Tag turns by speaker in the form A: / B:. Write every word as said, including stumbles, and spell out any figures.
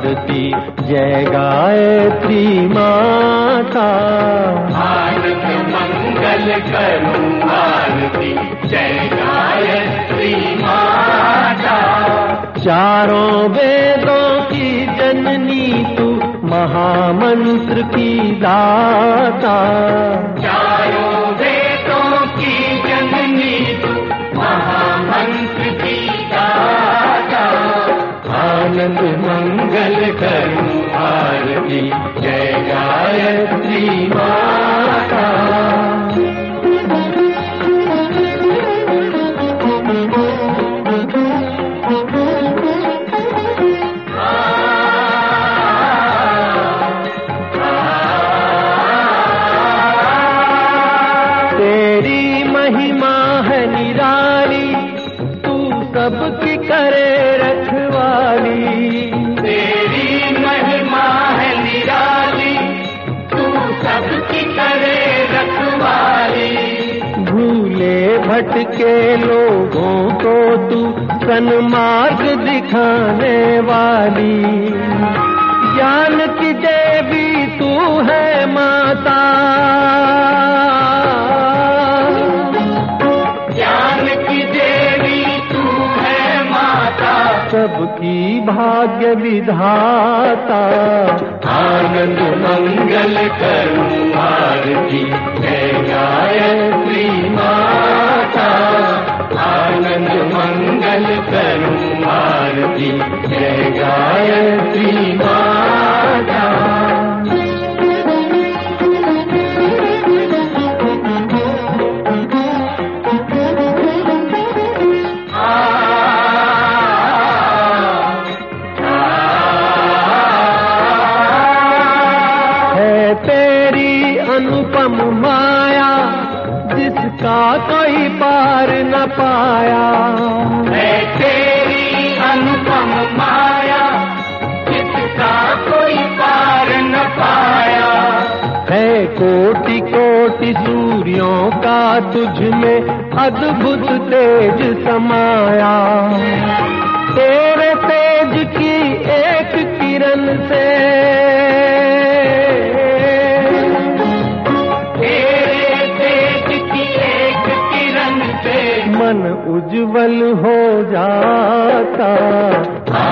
A: आरती जय गायत्री माता।
B: आनंद मंगल करूं आरती जय गायत्री माता।
A: चारों वेदों की जननी तू महामंत्र की दाता।
B: चारों वेदों की जननी तू महामंत्र की दाता। आनंद मंगल करूं आरती जय गायत्री माता।
A: तेरी महिमा है निराली, तू सबकी करे रखवाली।
B: तेरी महिमा है निराली, तू सबकी करे रखवाली।
A: भूले भटके लोगों को तू सन्मार्ग दिखाने वाली। ज्ञान की देवी तू है माता।
B: ज्ञान की देवी तू है माता।
A: सबकी भाग्य विधाता।
B: आनंद मंगल करूं आरती जय गायत्री माता। आनंद मंगल करूं आरती जय गायत्री माता।
A: तेरी अनुपम माया जिसका कोई पार न पाया।
B: है तेरी अनुपम माया जिसका कोई पार न पाया।
A: है कोटि कोटि सूर्यों का तुझ में अद्भुत तेज समाया। तेरे तेज की एक किरण से मन उज्जवल हो जाता।